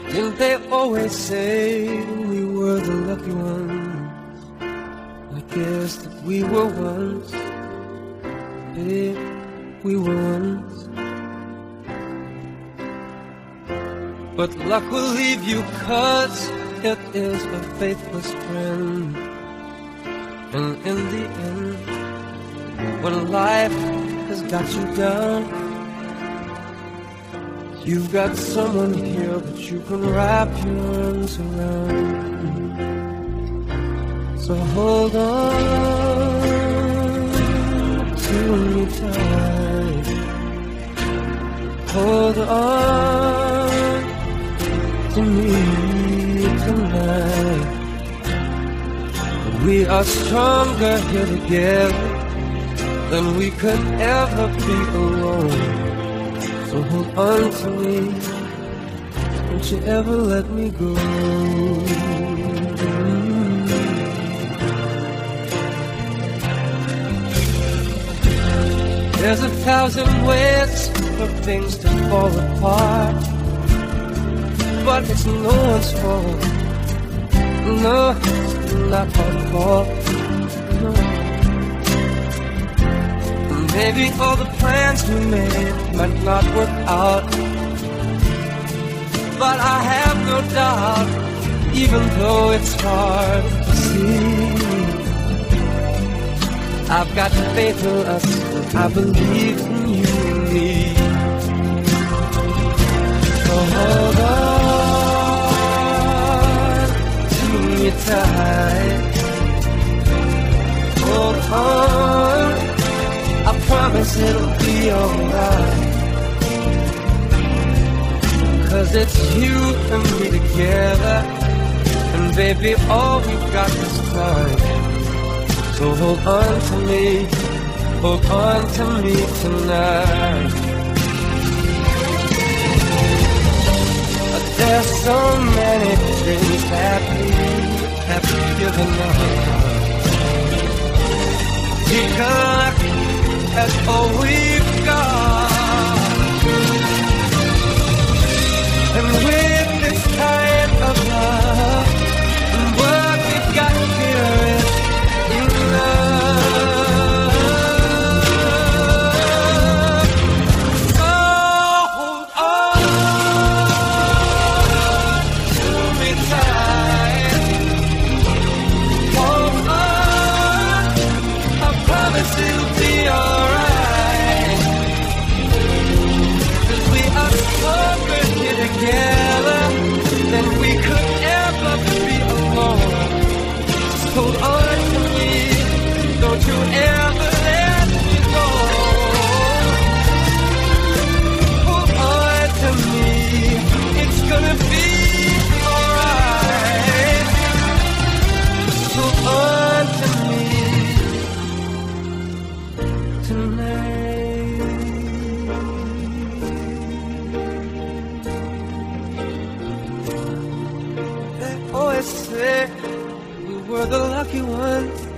Didn't they always say we were the lucky ones? I guess that we were once, babe, we were once. But luck will leave you 'cause it is a faithless friend. And in the end, when life has got you down, you've got someone here that you can wrap your arms around. So hold on to me tight. Hold on to me tonight. We are stronger here together than we could ever be alone. So hold on to me, don't you ever let me go. There's 1,000 ways for things to fall apart, but it's no one's fault. No, it's not our fault. No. Maybe all the plans we made might not work out, but I have no doubt, even though it's hard to see, I've got faith in us, I believe in you and me. So hold on to me tight. Hold on, I promise it'll be alright. 'Cause it's you and me together, and baby, all we've got is time. So hold on to me tonight. But there's so many dreams that we have given up. Because that's all we've got. And with this kind of love, and what we've got here is enough. So hold on to me tight. Hold on, I promise it'll be alright. 'Cause we are stronger here together than we could ever be alone. Just hold on to me, don't you ever let me go. Hold on to me, it's gonna be alright. Just hold on to me tonight. They always say we were the lucky ones.